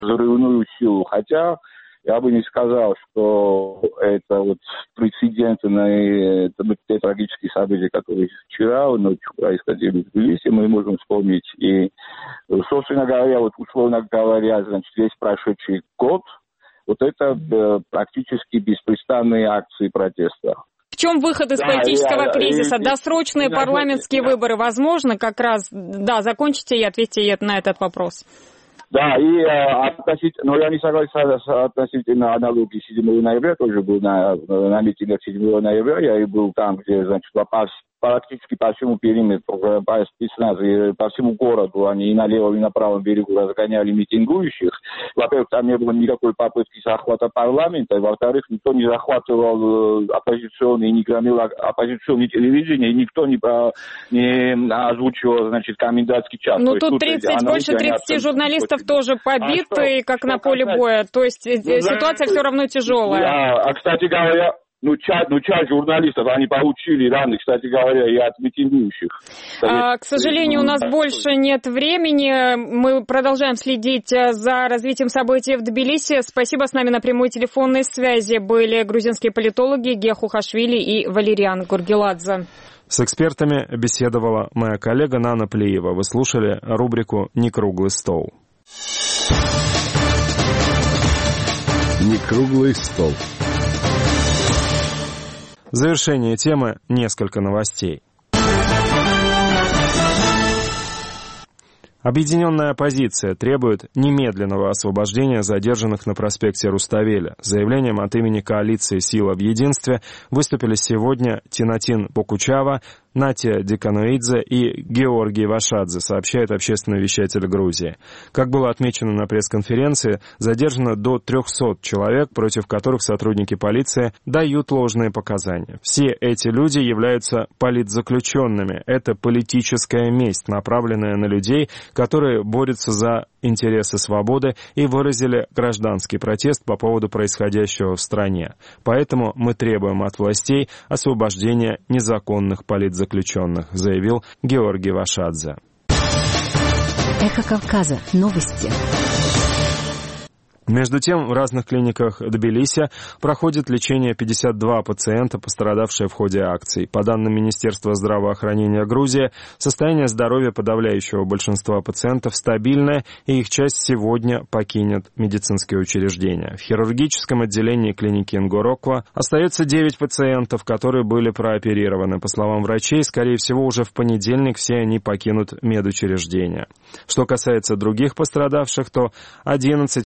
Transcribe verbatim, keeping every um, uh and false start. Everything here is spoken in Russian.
взрывную силу. Хотя я бы не сказал, что это вот прецедентные те трагические события, которые вчера ночью происходили в Тбилиси, мы можем вспомнить. И, собственно говоря, вот условно говоря, значит, весь прошедший год, вот это э, практически беспрестанные акции протеста. В чем выход из да, политического я, кризиса? Я, Досрочные я, парламентские я, выборы возможно? Как раз, да, закончите и ответьте на этот вопрос. Да, и э, относительно, но я не согласен с относительно аналогии седьмого ноября, тоже был на, на митингах седьмого ноября, я и был там, где, значит, по, практически по всему периметру, по спецназу, по всему городу, они и на левом, и на правом берегу разгоняли митингующих. Во-первых, там не было никакой попытки захвата парламента, и во-вторых, никто не захватывал оппозиционные, не громил оппозиционное телевидение, и никто не, не озвучивал, значит, комендантский час. Ну, тут тридцать, больше тридцати журналистов тоже побиты, а как что, на поле кстати, боя. То есть ну, ситуация да, все равно тяжелая. Да, а, кстати говоря, ну, часть, ну, часть журналистов, они получили раны, кстати говоря, и от митингующих. А, к сожалению, у нас больше нет времени. Мы продолжаем следить за развитием событий в Тбилиси. Спасибо. С нами на прямой телефонной связи были грузинские политологи Гех Ухашвили и Валериан Гургеладзе. С экспертами беседовала моя коллега Нана Плиева. Вы слушали рубрику «Некруглый стол». Некруглый стол. В завершение темы несколько новостей. Объединенная оппозиция требует немедленного освобождения задержанных на проспекте Руставеля. С заявлением от имени коалиции «Сила в единстве» выступили сегодня Тинатин Покучава, Натя Декануидзе и Георгий Вашадзе, сообщает общественный вещатель Грузии. Как было отмечено на пресс-конференции, задержано до трехсот человек, против которых сотрудники полиции дают ложные показания. Все эти люди являются политзаключенными. Это политическая месть, направленная на людей, которые борются за интересы свободы и выразили гражданский протест по поводу происходящего в стране. Поэтому мы требуем от властей освобождения незаконных политзаключенных, заявил Георгий Вашадзе. Эхо Кавказа. Новости. Между тем, в разных клиниках Тбилиси проходит лечение пятьдесят два пациента, пострадавшие в ходе акций. По данным Министерства здравоохранения Грузии, состояние здоровья подавляющего большинства пациентов стабильное, и их часть сегодня покинет медицинские учреждения. В хирургическом отделении клиники Нгороква остается девять пациентов, которые были прооперированы. По словам врачей, скорее всего, уже в понедельник все они покинут медучреждения. Что касается других пострадавших, то одиннадцать